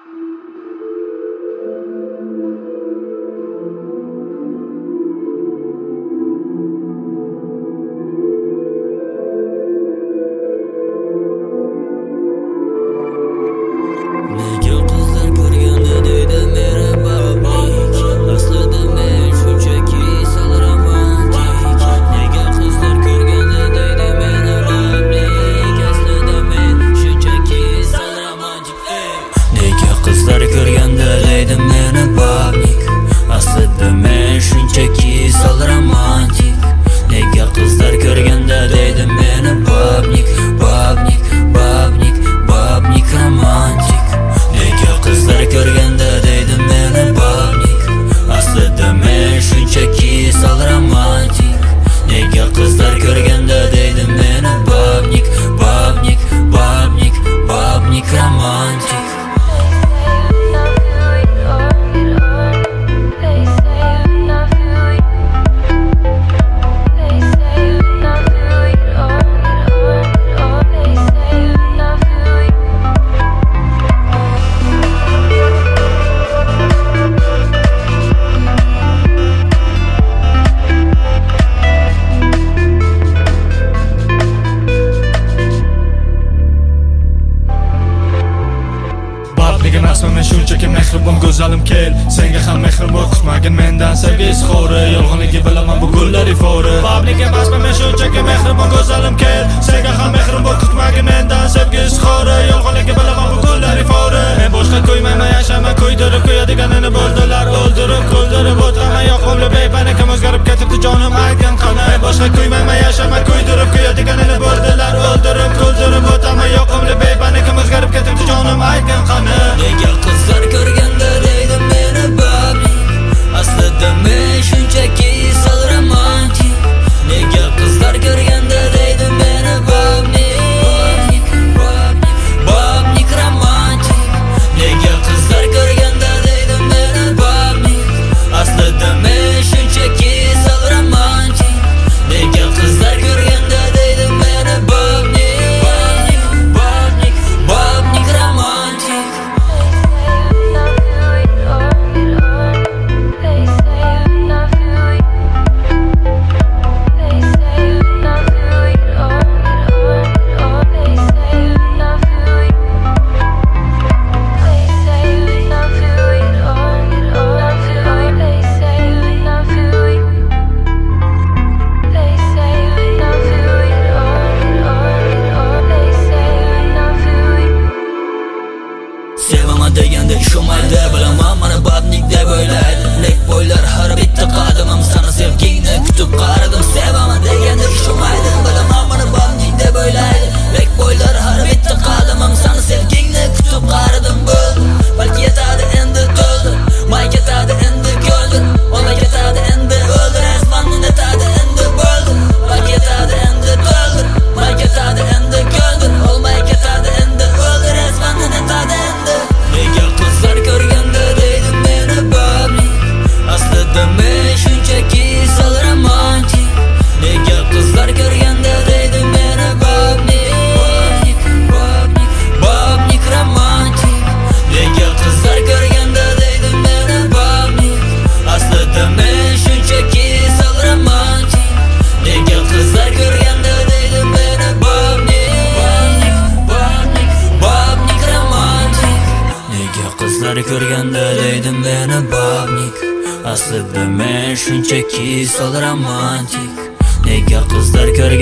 Men shunchaki mehribon go'zalim kel, senga ham mehribon kutmagin mendan sevgi izhori, yolg'onligi bilaman bu gullar ifori. Babliga emasman men shunchaki mehribon go'zalim kel, senga ham mehribon kutmagin mendan sevgi izhori, yolg'onligi bilaman bu gullar ifori. Men boshqa ko'ymayman yashaman, ko'ydirib ko'yadiganini bo'ldilar, o'ldirib ko'ldirib o'tiraman yoqimli beypana, kim o'zgarib ketibdi jonim aytgan qana. Men boshqa ko'ymayman yashaman, ko'ydirib ko'yadiganini bo'ldilar, o'ldirib ko'ldirib o'tiraman yoqimli beypana, kim o'zgarib ketibdi jonim aytgan qana. Nega qizlar ko'rganda deydi meni bablik, aslida men shunchaki sal romantik. Nega qizlar ko'rganda deydi meni bablik, bablik romantik. Nega qizlar ko'rganda deydi meni bablik, aslida men shunchaki sal romantik. Nega qizlar ko'rganda deydi meni bablik, bablik romantik. Sevaman deganda ishonmaydi, bilaman mana babnik deb o'ylaydi. Lek boylar har bitta qadamim sana sevgingni kutib qaradim. Sevaman deganda ishonmaydi, bilaman mana babnik deb o'ylaydi. Lek boylar har bitta qadamim sana sevgingni kutib qaradim. Balki yetadi endi to'ldi, may ketadi endi ko'ldi, olay ketadi endi o'ldi, asmanni netadi endi bo'ldi. Balki yetadi endi to'ldi, may ketadi endi ko'ldi, olmay ketadi endi o'ldi, asmanni netadi endi. Nega qizlar ko'rganda deydi meni bablik, aslida men shunchaki sal romantik. Nega qizlar ko'rganda deydi meni bablik, bablik romantik. Nega qizlar ko'rganda deydi meni bablik, aslida men shunchaki sal romantik. Nega qizlar ko'rganda deydi meni bablik, bablik romantik. Nega qizlar ko'rganda deydi meni bablik, aslida men shunchaki sal romantik. Nega qizlar